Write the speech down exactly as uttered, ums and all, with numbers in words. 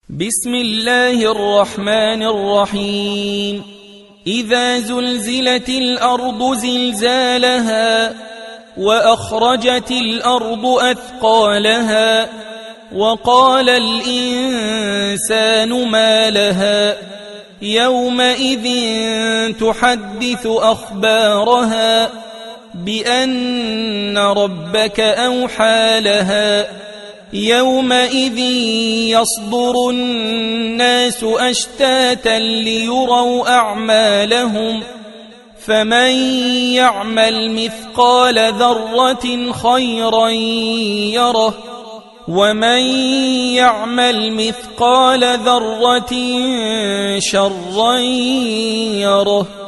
بسم الله الرحمن الرحيم. إذا زلزلت الأرض زلزالها وأخرجت الأرض أثقالها وقال الإنسان ما لها يومئذ تحدث أخبارها بأن ربك أوحى لها يومئذ يصدر الناس أشتاتا ليروا أعمالهم فمن يعمل مثقال ذرة خيرا يره ومن يعمل مثقال ذرة شرا يره.